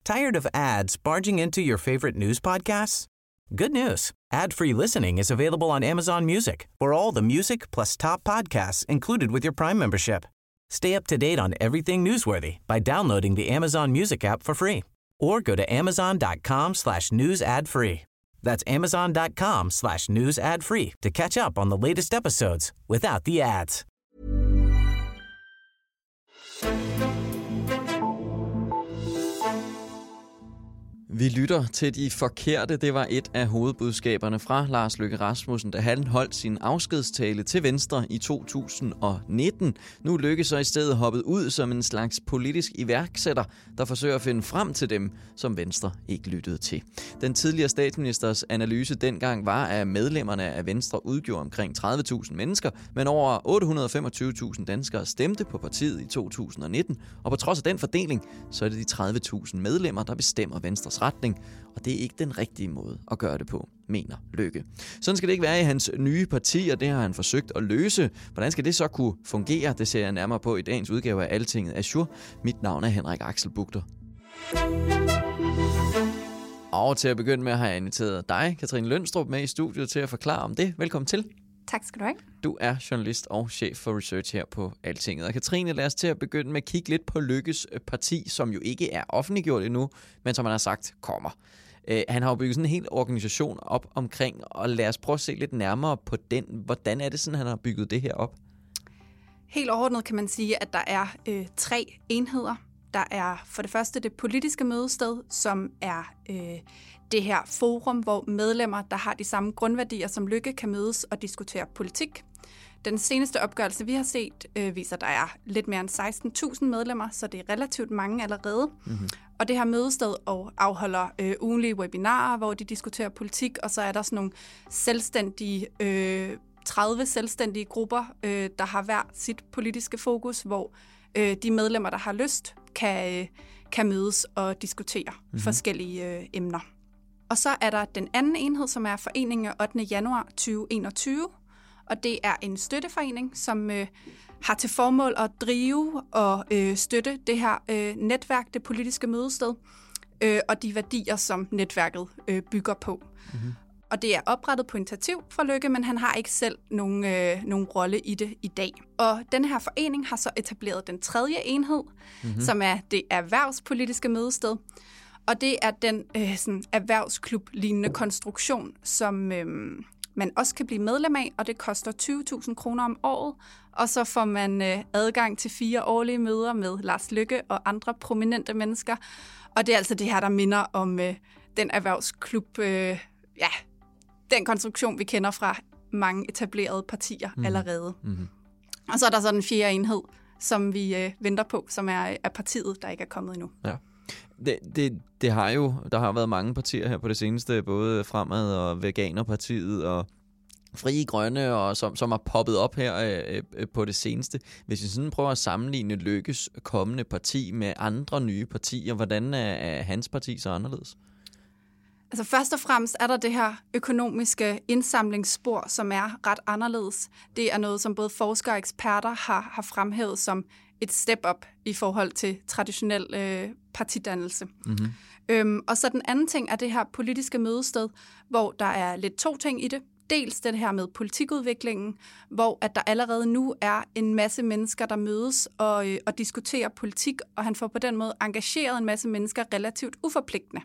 Tired of ads barging into your favorite news podcasts? Good news. Ad-free listening is available on Amazon Music for all the music plus top podcasts included with your Prime membership. Stay up to date on everything newsworthy by downloading the Amazon Music app for free or go to amazon.com/news ad free. That's amazon.com/news ad free to catch up on the latest episodes without the ads. Vi lytter til de forkerte. Det var et af hovedbudskaberne fra Lars Løkke Rasmussen, da han holdt sin afskedstale til Venstre i 2019. Nu er Løkke så i stedet hoppet ud som en slags politisk iværksætter, der forsøger at finde frem til dem, som Venstre ikke lyttede til. Den tidligere statsministers analyse dengang var, at medlemmerne af Venstre udgjorde omkring 30.000 mennesker, men over 825.000 danskere stemte på partiet i 2019. Og på trods af den fordeling, så er det de 30.000 medlemmer, der bestemmer Venstres retning, og det er ikke den rigtige måde at gøre det på, mener Løkke. Sådan skal det ikke være i hans nye parti, og det har han forsøgt at løse. Hvordan skal det så kunne fungere? Det ser jeg nærmere på i dagens udgave af Altinget Azure. Mit navn er Henrik Axel Bugter. Og til at begynde med har jeg inviteret dig, Katrine Lønstrup, med i studiet til at forklare om det. Velkommen til. Tak skal du have. Du er journalist og chef for research her på Altinget. Og Katrine, lad os til at begynde med at kigge lidt på Løkkes parti, som jo ikke er offentliggjort endnu, men som han har sagt kommer. Han har jo bygget sådan en hel organisation op omkring, og lad os prøve at se lidt nærmere på den. Hvordan er det sådan, han har bygget det her op? Helt overordnet kan man sige, at der er 3 enheder. Der er for det første det politiske mødested, som er det her forum, hvor medlemmer, der har de samme grundværdier som Løkke, kan mødes og diskutere politik. Den seneste opgørelse, vi har set, viser, at der er lidt mere end 16.000 medlemmer, så det er relativt mange allerede. Mm-hmm. Og det her mødested afholder ugenlige webinarer, hvor de diskuterer politik, og så er der sådan nogle selvstændige 30 selvstændige grupper, der har hver sit politiske fokus, hvor de medlemmer, der har lyst, kan mødes og diskutere forskellige emner. Og så er der den anden enhed, som er foreningen af 8. januar 2021, og det er en støtteforening, som har til formål at drive og støtte det her netværk, det politiske mødested, og de værdier, som netværket bygger på. Mm-hmm. Og det er oprettet på initiativ fra Løkke, men han har ikke selv nogen rolle i det i dag. Og den her forening har så etableret den 3. enhed, som er det erhvervspolitiske mødested. Og det er den sådan erhvervsklub-lignende konstruktion, som man også kan blive medlem af, og det koster 20.000 kroner om året. Og så får man adgang til 4 årlige møder med Lars Løkke og andre prominente mennesker. Og det er altså det her, der minder om den erhvervsklub, den konstruktion, vi kender fra mange etablerede partier allerede. Mm-hmm. Og så er der så den 4. enhed, som vi venter på, som er partiet, der ikke er kommet endnu. Ja. Der har været mange partier her på det seneste, både Fremad og Veganerpartiet og Frie Grønne, og som har poppet op her på det seneste. Hvis vi sådan prøver at sammenligne Løkkes kommende parti med andre nye partier, hvordan er hans parti så anderledes? Altså først og fremmest er der det her økonomiske indsamlingsspor, som er ret anderledes. Det er noget, som både forskere og eksperter har fremhævet som et step up i forhold til traditionel partidannelse. Mm-hmm. Og så den anden ting er det her politiske mødested, hvor der er lidt 2 ting i det. Dels det her med politikudviklingen, hvor at der allerede nu er en masse mennesker, der mødes og diskuterer politik, og han får på den måde engageret en masse mennesker relativt uforpligtende.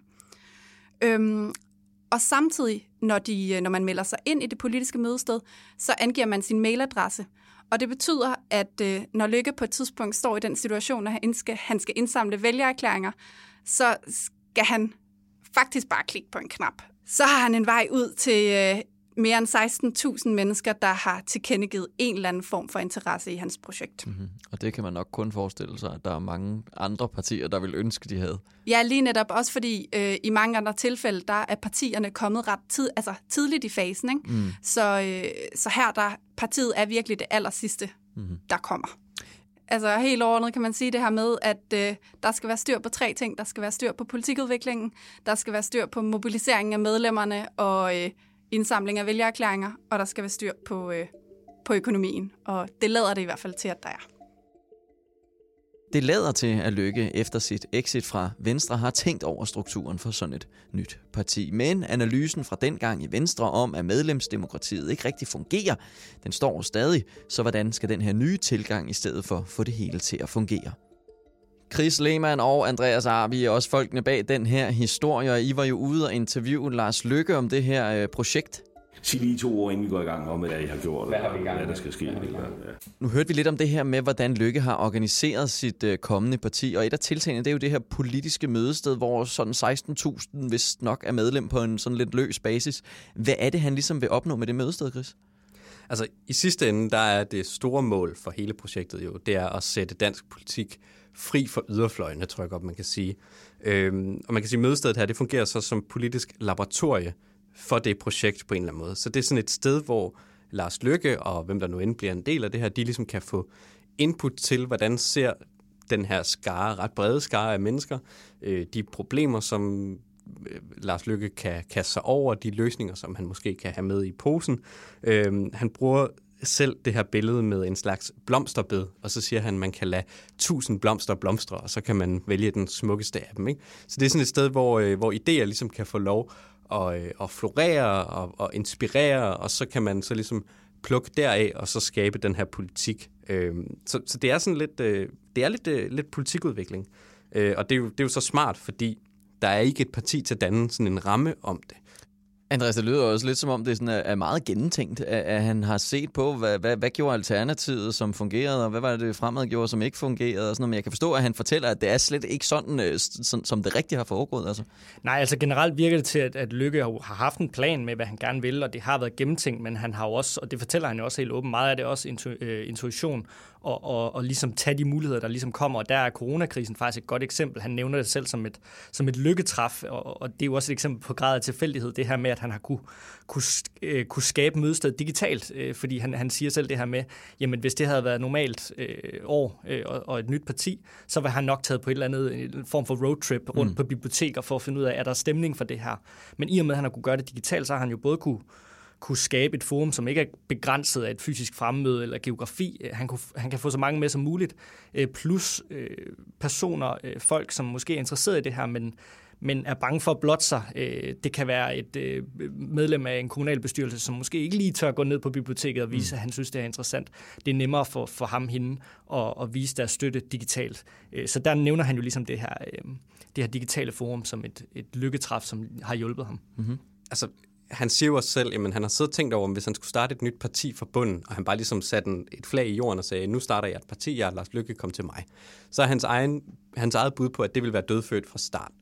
Og samtidig, når man melder sig ind i det politiske mødested, så angiver man sin mailadresse. Og det betyder, at når Løkke på et tidspunkt står i den situation, at han skal indsamle vælgererklæringer, så skal han faktisk bare klikke på en knap. Så har han en vej ud til mere end 16.000 mennesker, der har tilkendegivet en eller anden form for interesse i hans projekt. Mm-hmm. Og det kan man nok kun forestille sig, at der er mange andre partier, der vil ønske, de havde. Ja, lige netop også fordi i mange andre tilfælde, der er partierne kommet ret tidligt i fasen. Ikke? Mm. Så her der partiet er virkelig det allersidste, der kommer. Altså helt overordnet kan man sige det her med, at der skal være styr på 3 ting. Der skal være styr på politikudviklingen, der skal være styr på mobiliseringen af medlemmerne og indsamling af vælgererklæringer, og der skal være styr på økonomien. Og det lader det i hvert fald til, at der er. Det lader til, at Løkke efter sit exit fra Venstre har tænkt over strukturen for sådan et nyt parti. Men analysen fra dengang i Venstre om, at medlemsdemokratiet ikke rigtig fungerer, den står stadig. Så hvordan skal den her nye tilgang i stedet for få det hele til at fungere? Chris Lehmann og Andreas Arby er også folkene bag den her historie, og I var jo ude og interviewe Lars Løkke om det her projekt. Sig lige 2 år, inden vi går i gang om, hvad I har gjort, hvad der skal ske. Nu hørte vi lidt om det her med, hvordan Løkke har organiseret sit kommende parti, og et af tiltagene, det er jo det her politiske mødested, hvor sådan 16.000 vist nok er medlem på en sådan lidt løs basis. Hvad er det, han ligesom vil opnå med det mødested, Chris? Altså i sidste ende, der er det store mål for hele projektet jo, det er at sætte dansk politik fri for yderfløjene, tror jeg godt, man kan sige. Og man kan sige, at mødestedet her, det fungerer så som politisk laboratorie for det projekt på en eller anden måde. Så det er sådan et sted, hvor Lars Løkke og hvem der nu end bliver en del af det her, de ligesom kan få input til, hvordan ser den her skare, ret brede skare af mennesker, de problemer, som Lars Løkke kan kaste sig over, de løsninger, som han måske kan have med i posen. Han bruger selv det her billede med en slags blomsterbed, og så siger han, at man kan lade 1000 blomster blomstre, og så kan man vælge den smukkeste af dem. Ikke? Så det er sådan et sted, hvor idéer ligesom kan få lov at florere og inspirere, og så kan man så ligesom plukke deraf, og så skabe den her politik. Så det er sådan lidt politikudvikling. Og det er jo så smart, fordi der er ikke et parti til at danne sådan en ramme om det. Andreas, det lyder også lidt som om, det sådan er meget gennemtænkt, at han har set på, hvad gjorde alternativet, som fungerede, og hvad var det fremad gjorde, som ikke fungerede. Og sådan noget. Men jeg kan forstå, at han fortæller, at det er slet ikke sådan, som det rigtigt har foregået. Altså. Nej, altså generelt virker det til, at Løkke har haft en plan med, hvad han gerne vil, og det har været gennemtænkt, men han har jo også, og det fortæller han jo også helt åbent, meget af det også intuition, og ligesom tage de muligheder, der ligesom kommer. Og der er coronakrisen faktisk et godt eksempel. Han nævner det selv som et lykketræf, og det er jo også et eksempel på grad af tilfældighed, det her med, at han har kunne skabe mødested digitalt, fordi han siger selv det her med, jamen hvis det havde været normalt år og et nyt parti, så var han nok taget på et eller andet en form for roadtrip rundt på biblioteker for at finde ud af, er der stemning for det her. Men i og med, at han har kunne gøre det digitalt, så har han jo både kunne skabe et forum, som ikke er begrænset af et fysisk fremmøde eller geografi. Han kan få så mange med som muligt, plus personer, folk, som måske er interesseret i det her, men er bange for at blotte sig. Det kan være et medlem af en kommunalbestyrelse, som måske ikke lige tør gå ned på biblioteket og vise, at han synes, det er interessant. Det er nemmere for ham hende at vise deres støtte digitalt. Så der nævner han jo ligesom det her digitale forum som et lykketræf, som har hjulpet ham. Mm-hmm. Altså, han siger jo også selv, at han har siddet og tænkt over, hvis han skulle starte et nyt parti fra bunden, og han bare ligesom satte et flag i jorden og sagde, nu starter jeg et parti, jeg Lars Løkke, kom til mig. Så er hans eget bud på, at det vil være dødfødt fra start.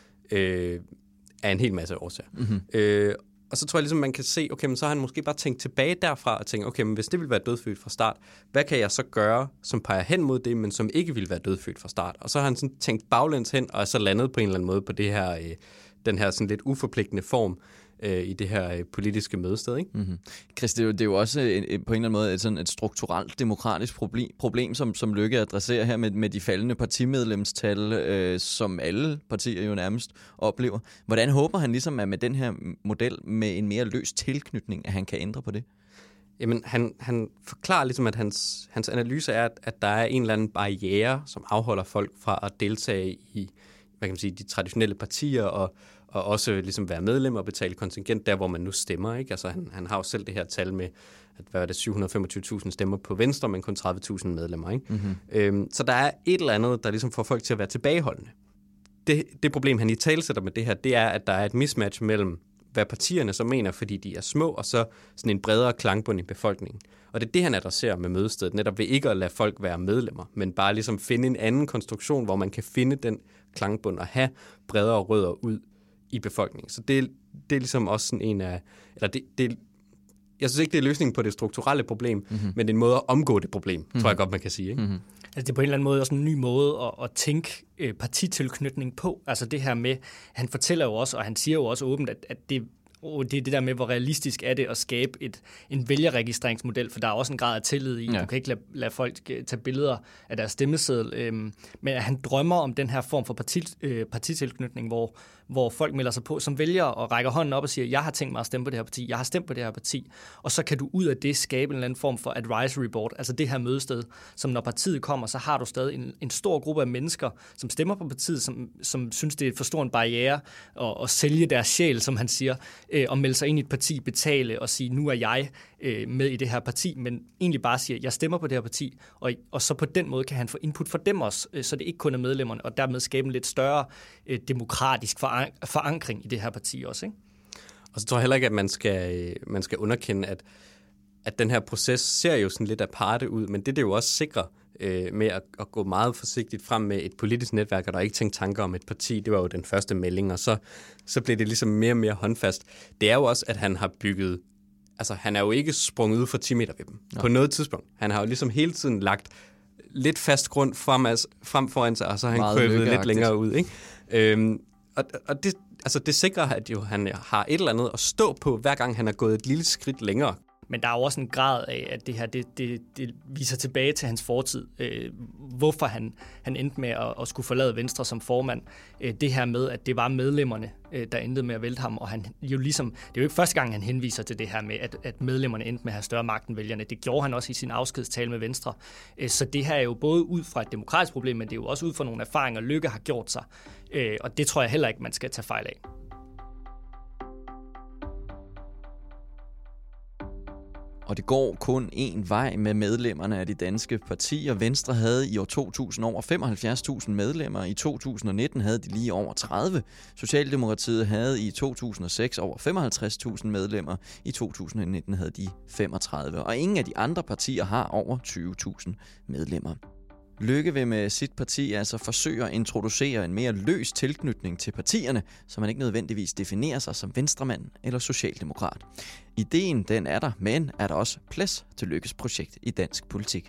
Af en hel masse årsager. Mm-hmm. Og så tror jeg ligesom, man kan se, okay, men så har han måske bare tænkt tilbage derfra og tænkt, okay, men hvis det vil være dødfødt fra start, hvad kan jeg så gøre, som peger hen mod det, men som ikke vil være dødfødt fra start? Og så har han sådan tænkt baglæns hen, og er så landet på en eller anden måde på det her, den her sådan lidt uforpligtende form i det her politiske mødested, ikke? Mm-hmm. Chris, det er jo også på en eller anden måde et strukturelt demokratisk problem som Løkke adresserer her med de faldende partimedlemstal, som alle partier jo nærmest oplever. Hvordan håber han ligesom, at med den her model med en mere løs tilknytning, at han kan ændre på det? Jamen, han forklarer ligesom, at hans analyse er, at der er en eller anden barriere, som afholder folk fra at deltage i, hvad kan man sige, de traditionelle partier og også ligesom være medlem og betale kontingent der, hvor man nu stemmer. Ikke? Altså, han har jo selv det her tal med, at hvad er det, 725.000 stemmer på Venstre, men kun 30.000 medlemmer. Ikke? Mm-hmm. Så der er et eller andet, der ligesom får folk til at være tilbageholdende. Det problem, han i talesætter med det her, det er, at der er et mismatch mellem, hvad partierne så mener, fordi de er små, og så sådan en bredere klangbund i befolkningen. Og det er det, han adresserer med mødestedet, netop ved ikke at lade folk være medlemmer, men bare ligesom finde en anden konstruktion, hvor man kan finde den klangbund og have bredere rødder ud i befolkningen. Så det er ligesom også sådan en af, eller jeg synes ikke, det er løsningen på det strukturelle problem, mm-hmm. men det er en måde at omgå det problem, tror jeg godt, man kan sige. Ikke? Mm-hmm. Altså det er på en eller anden måde også en ny måde at tænke partitilknytning på. Altså det her med, han fortæller jo også, og han siger jo også åbent, at det det er det der med, hvor realistisk er det at skabe en vælgerregistreringsmodel, for der er også en grad af tillid i. Ja. Du kan ikke lade folk tage billeder af deres stemmeseddel. Men han drømmer om den her form for partitilknytning, hvor folk melder sig på som vælger og rækker hånden op og siger, jeg har tænkt mig at stemme på det her parti, jeg har stemt på det her parti. Og så kan du ud af det skabe en eller anden form for advisory board, altså det her mødested, som når partiet kommer, så har du stadig en stor gruppe af mennesker, som stemmer på partiet, som synes, det er for stor en barriere at sælge deres sjæl, som han siger, og melde sig ind i et parti, betale og sige, nu er jeg med i det her parti, men egentlig bare siger, jeg stemmer på det her parti, og så på den måde kan han få input fra dem også, så det ikke kun er medlemmerne, og dermed skabe en lidt større demokratisk forankring i det her parti også, ikke? Og så tror jeg heller ikke, at man skal underkende, at den her proces ser jo sådan lidt aparte ud, men det jo også sikrer med at gå meget forsigtigt frem med et politisk netværk, og der er ikke tænkt tanker om et parti. Det var jo den første melding, og så blev det ligesom mere og mere håndfast. Det er jo også, at han har bygget, altså han er jo ikke sprunget ud for 10 meter ved dem på noget tidspunkt. Han har jo ligesom hele tiden lagt lidt fast grund frem foran sig, og så har han krøbet lidt længere ud, ikke? Og det sikrer, at jo, han har et eller andet at stå på, hver gang han er gået et lille skridt længere. Men der er jo også en grad af, at det her det viser tilbage til hans fortid. Hvorfor han endte med at skulle forlade Venstre som formand. Det her med, at det var medlemmerne, der endte med at vælte ham. Og han jo ligesom, det er jo ikke første gang, han henviser til det her med, at medlemmerne endte med at have større magt end vælgerne. Det gjorde han også i sin afskedstale med Venstre. Så det her er jo både ud fra et demokratisk problem, men det er jo også ud fra nogle erfaringer, Løkke har gjort sig. Og det tror jeg heller ikke, man skal tage fejl af. Og det går kun én vej med medlemmerne af de danske partier. Venstre havde i år 2000 over 75.000 medlemmer. I 2019 havde de lige over 30. Socialdemokratiet havde i 2006 over 55.000 medlemmer. I 2019 havde de 35. Og ingen af de andre partier har over 20.000 medlemmer. Løkke vil med sit parti altså forsøge at introducere en mere løs tilknytning til partierne, så man ikke nødvendigvis definerer sig som venstremand eller socialdemokrat. Ideen den er der, men er der også plads til Løkkes projekt i dansk politik?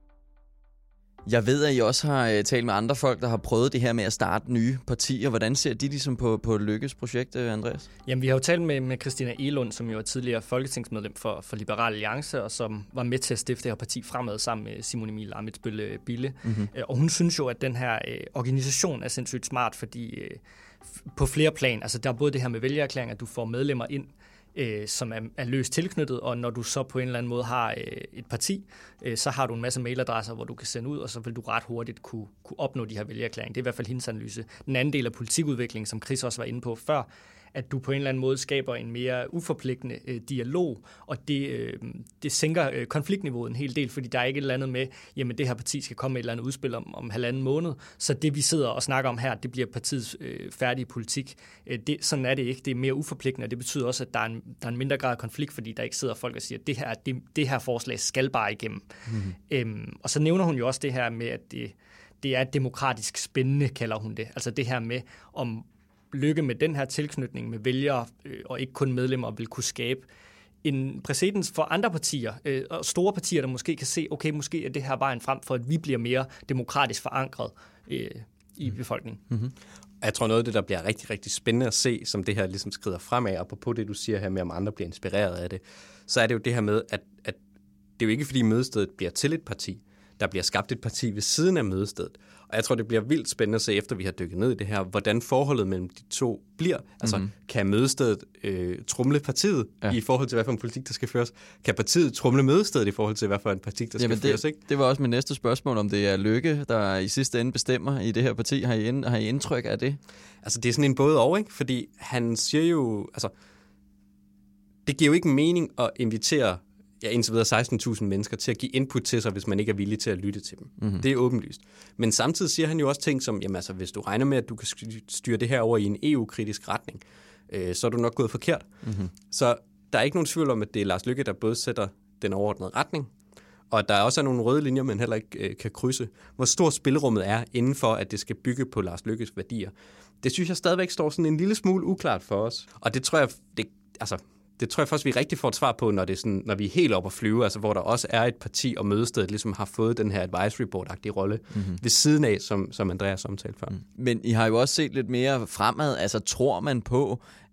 Jeg ved, at I også har talt med andre folk, der har prøvet det her med at starte nye partier. Hvordan ser de ligesom på Løkkes projekt, Andreas? Jamen, vi har jo talt med Christina Egelund, som jo er tidligere folketingsmedlem for Liberal Alliance, og som var med til at stifte det her parti fremad sammen med Simon Emil Ammitzbøll-Bille. Mm-hmm. Og hun synes jo, at den her organisation er sindssygt smart, fordi på flere plan, altså der er både det her med vælgererklæring, at du får medlemmer ind, som er løst tilknyttet, og når du så på en eller anden måde har et parti, så har du en masse mailadresser, hvor du kan sende ud, og så vil du ret hurtigt kunne opnå de her vælgererklæringer. Det er i hvert fald hendes analyse. Den anden del af politikudvikling, som Chris også var inde på før, at du på en eller anden måde skaber en mere uforpligtende dialog, og det sænker konfliktniveauet en hel del, fordi der er ikke et eller andet med, jamen det her parti skal komme med et eller andet udspil om 1,5 måned, så det vi sidder og snakker om her, det bliver partiets færdige politik. Sådan er det ikke, det er mere uforpligtende, og det betyder også, at der er en mindre grad af konflikt, fordi der ikke sidder folk og siger, at det her forslag skal bare igennem. Mm-hmm. Og så nævner hun jo også det her med, at det er demokratisk spændende, kalder hun det. Altså det her med, om Løkke med den her tilknytning med vælgere og ikke kun medlemmer vil kunne skabe en præcedens for andre partier og store partier, der måske kan se, okay, måske er det her vejen frem for, at vi bliver mere demokratisk forankret i befolkningen. Mm-hmm. Jeg tror noget af det, der bliver rigtig, rigtig spændende at se, som det her ligesom skrider fremad, og på det, du siger her med, om andre bliver inspireret af det, så er det jo det her med, at det er jo ikke, fordi mødestedet bliver til et parti. Der bliver skabt et parti ved siden af mødestedet. Og jeg tror, det bliver vildt spændende at se, efter vi har dykket ned i det her, hvordan forholdet mellem de to bliver. Altså, kan mødestedet trumle partiet i forhold til, hvad for en politik, der skal føres? Kan partiet trumle mødestedet i forhold til, hvad for en politik, der skal føres? Ikke? Det var også mit næste spørgsmål, om det er Løkke, der i sidste ende bestemmer i det her parti. Har I indtryk af det? Altså, det er sådan en både og, ikke? Fordi han siger jo, altså, det giver jo ikke mening at invitere indtil videre 16.000 mennesker til at give input til sig, hvis man ikke er villig til at lytte til dem. Mm-hmm. Det er åbenlyst. Men samtidig siger han jo også ting som, jamen altså, hvis du regner med, at du kan styre det her over i en EU-kritisk retning, så er du nok gået forkert. Mm-hmm. Så der er ikke nogen tvivl om, at det er Lars Løkke, der både sætter den overordnede retning, og der er også nogle røde linjer, man heller ikke kan krydse. Hvor stort spilrummet er inden for, at det skal bygge på Lars Løkkes værdier. Det synes jeg stadigvæk står sådan en lille smule uklart for os. Og det tror jeg, det tror jeg først, vi rigtig får et svar på, når, det er sådan, når vi er helt oppe at flyve, altså hvor der også er et parti og mødestedet ligesom har fået den her advisory board-agtige rolle ved siden af, som Andreas omtalte før. Men I har jo også set lidt mere fremad. Altså tror man på,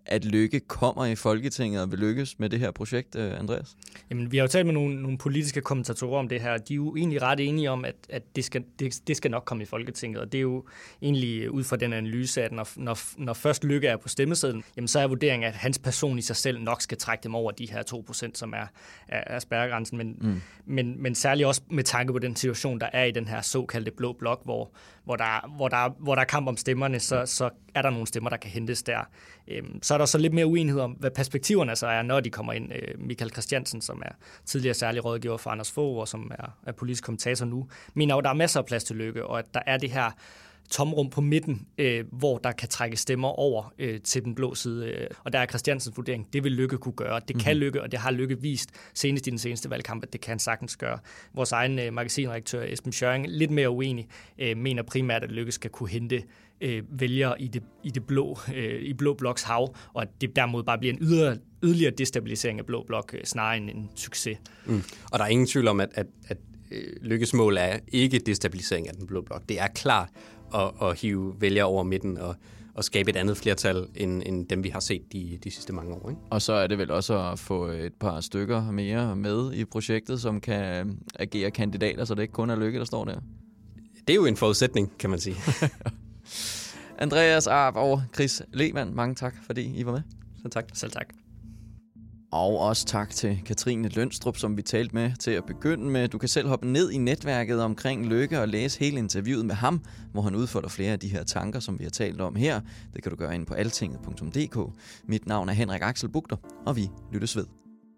at Løkke kommer i Folketinget og vil lykkes med det her projekt, Andreas? Jamen, vi har jo talt med nogle politiske kommentatorer om det her. De er jo egentlig ret enige om, at det skal nok komme i Folketinget, og det er jo egentlig ud fra den analyse, at når først Løkke er på stemmesedlen, jamen, så er vurderingen, at hans person i sig selv nok skal trække dem over de her 2%, som er spærregrænsen, men særligt også med tanke på den situation, der er i den her såkaldte blå blok, hvor der er kamp om stemmerne, så er der nogle stemmer, der kan hentes der. Så er der så lidt mere uenighed om, hvad perspektiverne så er, når de kommer ind. Michael Christiansen, som er tidligere særlig rådgiver for Anders Fogh, og som er politisk kommentator nu, mener jo, der er masser af plads til Løkke, og at der er det her tomrum på midten, hvor der kan trække stemmer over til den blå side. Og der er Christiansens vurdering, det vil Løkke kunne gøre. Det kan Løkke, og det har Løkke vist senest i den seneste valgkamp, at det kan han sagtens gøre. Vores egen magasinredaktør Esben Schøring, lidt mere uenig, mener primært, at Løkke skal kunne hente vælgere i blå bloks hav, og at det dermed bare bliver en yderligere destabilisering af blå blok, snarere end en succes. Og der er ingen tvivl om, at Løkkes mål er ikke destabilisering af den blå blok. Det er klart at hive vælgere over midten og skabe et andet flertal, end dem vi har set de sidste mange år. Ikke? Og så er det vel også at få et par stykker mere med i projektet, som kan agere kandidater, så det ikke kun er Løkke, der står der. Det er jo en forudsætning, kan man sige. Andreas Arp og Chris Lehmann, mange tak, fordi I var med. Selv tak. Og også tak til Katrine Lønstrup, som vi talte med til at begynde med. Du kan selv hoppe ned i netværket omkring Løkke og læse hele interviewet med ham, hvor han udfolder flere af de her tanker, som vi har talt om her. Det kan du gøre inde på altinget.dk. Mit navn er Henrik Axel Bugter, og vi lyttes ved.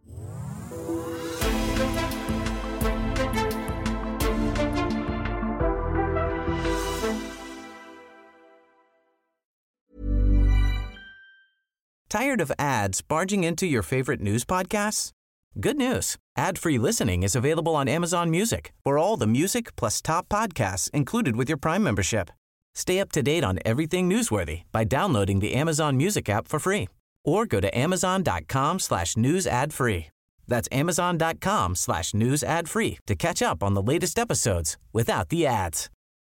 Tired of ads barging into your favorite news podcasts? Good news. Ad-free listening is available on Amazon Music for all the music plus top podcasts included with your Prime membership. Stay up to date on everything newsworthy by downloading the Amazon Music app for free or go to amazon.com/news ad free. That's amazon.com/news ad free to catch up on the latest episodes without the ads.